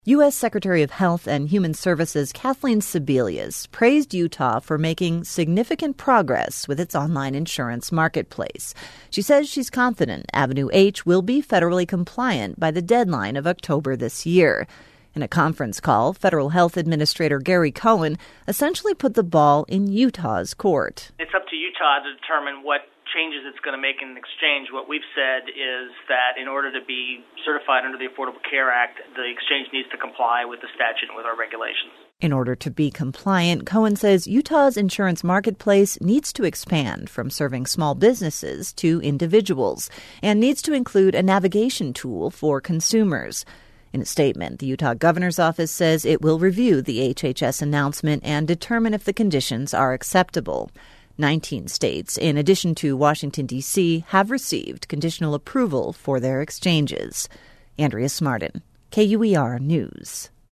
U.S. Secretary of Health and Human Services Kathleen Sebelius praised Utah for making significant progress with its online insurance marketplace. She says she's confident Avenue H will be federally compliant by the deadline of October this year. In a conference call, Federal Health Administrator Gary Cohen essentially put the ball in Utah's court. It's up to Utah to determine what changes it's going to make in exchange. What we've said is that in order to be certified under the Affordable Care Act, the exchange needs to comply with the statute and with our regulations. In order to be compliant, Cohen says Utah's insurance marketplace needs to expand from serving small businesses to individuals and needs to include a navigation tool for consumers. In a statement, the Utah Governor's Office says it will review the HHS announcement and determine if the conditions are acceptable. 19 states, in addition to Washington, D.C., have received conditional approval for their exchanges. Andrea Smartin, KUER News.